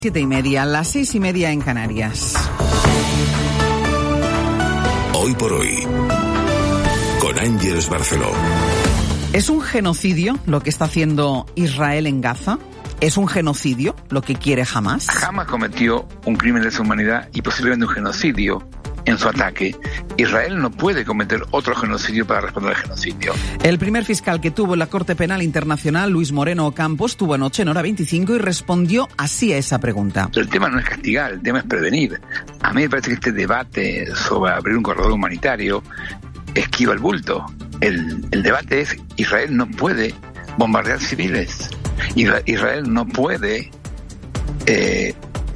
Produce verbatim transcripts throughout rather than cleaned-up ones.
Siete y media, las seis y media en Canarias. Hoy por hoy, con Ángeles Barceló. ¿Es un genocidio lo que está haciendo Israel en Gaza? ¿Es un genocidio lo que quiere Hamás? Hamás cometió un crimen de lesa humanidad y posiblemente un genocidio en su ataque. Israel no puede cometer otro genocidio para responder al genocidio. El primer fiscal que tuvo la Corte Penal Internacional, Luis Moreno Ocampo, estuvo anoche en Hora veinticinco y respondió así a esa pregunta. El tema no es castigar, el tema es prevenir. A mí me parece que este debate sobre abrir un corredor humanitario esquiva el bulto. El, el debate es: Israel no puede bombardear civiles. Israel no puede eh,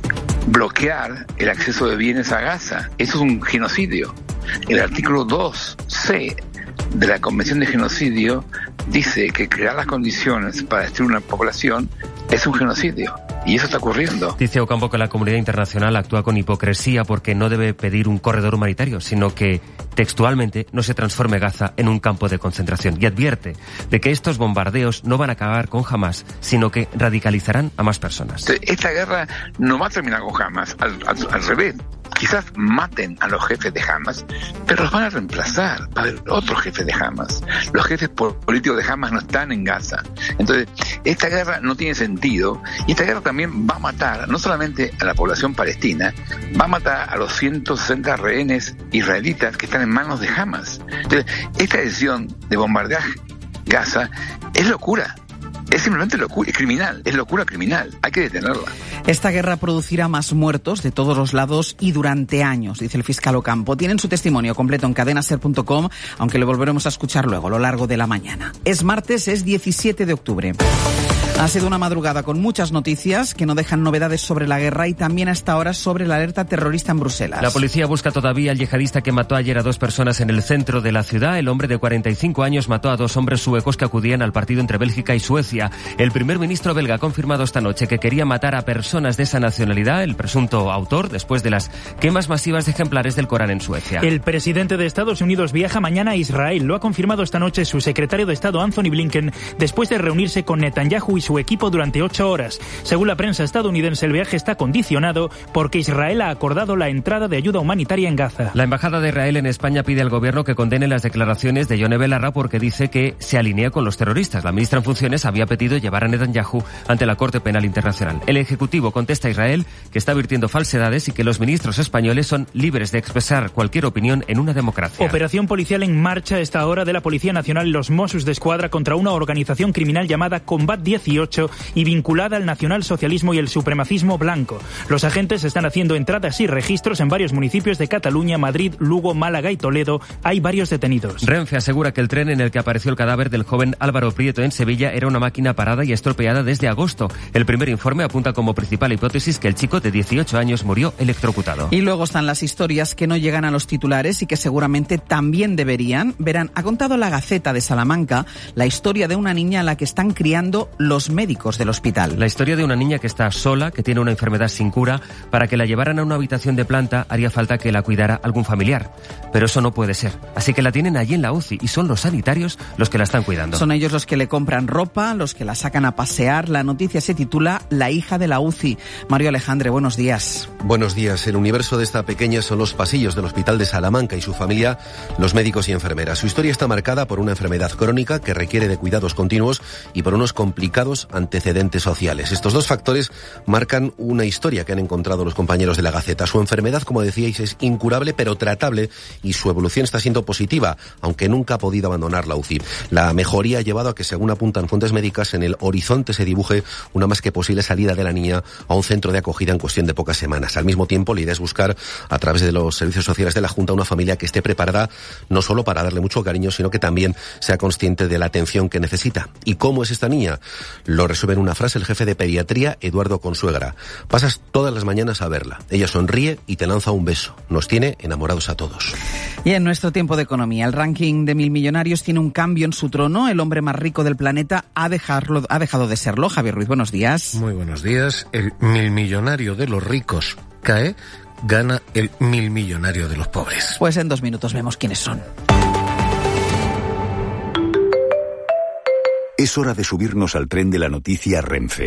bloquear el acceso de bienes a Gaza. Eso es un genocidio. El artículo dos ce de la Convención de Genocidio dice que crear las condiciones para destruir una población es un genocidio. Y eso está ocurriendo. Dice Ocampo que la comunidad internacional actúa con hipocresía porque no debe pedir un corredor humanitario, sino que, textualmente, no se transforme Gaza en un campo de concentración. Y advierte de que estos bombardeos no van a acabar con Hamás, sino que radicalizarán a más personas. Esta guerra no va a terminar con Hamás, al, al, al revés. Quizás maten a los jefes de Hamás, pero los van a reemplazar. Va a haber otros jefes de Hamás. Los jefes políticos de Hamás no están en Gaza. Entonces, esta guerra no tiene sentido, y esta guerra también va a matar no solamente a la población palestina, va a matar a los ciento sesenta rehenes israelitas que están en manos de Hamás. Entonces, esta decisión de bombardear Gaza es locura. Es simplemente locura, es criminal, es locura criminal, hay que detenerla. Esta guerra producirá más muertos de todos los lados y durante años, dice el fiscal Ocampo. Tienen su testimonio completo en cadena ser punto com, aunque lo volveremos a escuchar luego, a lo largo de la mañana. Es martes, es diecisiete de octubre. Ha sido una madrugada con muchas noticias que no dejan novedades sobre la guerra y también a esta hora sobre la alerta terrorista en Bruselas. La policía busca todavía al yihadista que mató ayer a dos personas en el centro de la ciudad. El hombre de cuarenta y cinco años mató a dos hombres suecos que acudían al partido entre Bélgica y Suecia. El primer ministro belga ha confirmado esta noche que quería matar a personas de esa nacionalidad, el presunto autor, después de las quemas masivas de ejemplares del Corán en Suecia. El presidente de Estados Unidos viaja mañana a Israel. Lo ha confirmado esta noche su secretario de Estado, Anthony Blinken, después de reunirse con Netanyahu y su equipo durante ocho horas. Según la prensa estadounidense, el viaje está condicionado porque Israel ha acordado la entrada de ayuda humanitaria en Gaza. La embajada de Israel en España pide al gobierno que condene las declaraciones de Yone Belarra porque dice que se alinea con los terroristas. La ministra en funciones había pedido llevar a Netanyahu ante la Corte Penal Internacional. El Ejecutivo contesta a Israel que está virtiendo falsedades y que los ministros españoles son libres de expresar cualquier opinión en una democracia. Operación policial en marcha a esta hora de la Policía Nacional y los Mossos d'Esquadra contra una organización criminal llamada Combat dieciocho y vinculada al nacionalsocialismo y el supremacismo blanco. Los agentes están haciendo entradas y registros en varios municipios de Cataluña, Madrid, Lugo, Málaga y Toledo. Hay varios detenidos. Renfe asegura que el tren en el que apareció el cadáver del joven Álvaro Prieto en Sevilla era una máquina parada y estropeada desde agosto. El primer informe apunta como principal hipótesis que el chico de dieciocho años murió electrocutado. Y luego están las historias que no llegan a los titulares y que seguramente también deberían. Verán, ha contado la Gaceta de Salamanca la historia de una niña a la que están criando los médicos del hospital. La historia de una niña que está sola, que tiene una enfermedad sin cura. Para que la llevaran a una habitación de planta haría falta que la cuidara algún familiar. Pero eso no puede ser. Así que la tienen allí en la U C I y son los sanitarios los que la están cuidando. Son ellos los que le compran ropa, los que la sacan a pasear. La noticia se titula La hija de la U C I. Mario Alejandre, buenos días. Buenos días. El universo de esta pequeña son los pasillos del Hospital de Salamanca y su familia, los médicos y enfermeras. Su historia está marcada por una enfermedad crónica que requiere de cuidados continuos y por unos complicados antecedentes sociales. Estos dos factores marcan una historia que han encontrado los compañeros de la Gaceta. Su enfermedad, como decíais, es incurable pero tratable y su evolución está siendo positiva, aunque nunca ha podido abandonar la U C I. La mejoría ha llevado a que, según apuntan fuentes médicas, en el horizonte se dibuje una más que posible salida de la niña a un centro de acogida en cuestión de pocas semanas. Al mismo tiempo, la idea es buscar, a través de los servicios sociales de la Junta, una familia que esté preparada no solo para darle mucho cariño, sino que también sea consciente de la atención que necesita. ¿Y cómo es esta niña? Lo resume en una frase el jefe de pediatría, Eduardo Consuegra. Pasas todas las mañanas a verla. Ella sonríe y te lanza un beso. Nos tiene enamorados a todos. Y en nuestro tiempo de economía, el ranking de mil millonarios tiene un cambio en su trono. El hombre más rico del planeta ha, dejarlo, ha dejado de serlo. Javier Ruiz, buenos días. Muy buenos días. El mil millonario de los ricos cae, gana el mil millonario de los pobres. Pues en dos minutos vemos quiénes son. Es hora de subirnos al tren de la noticia Renfe.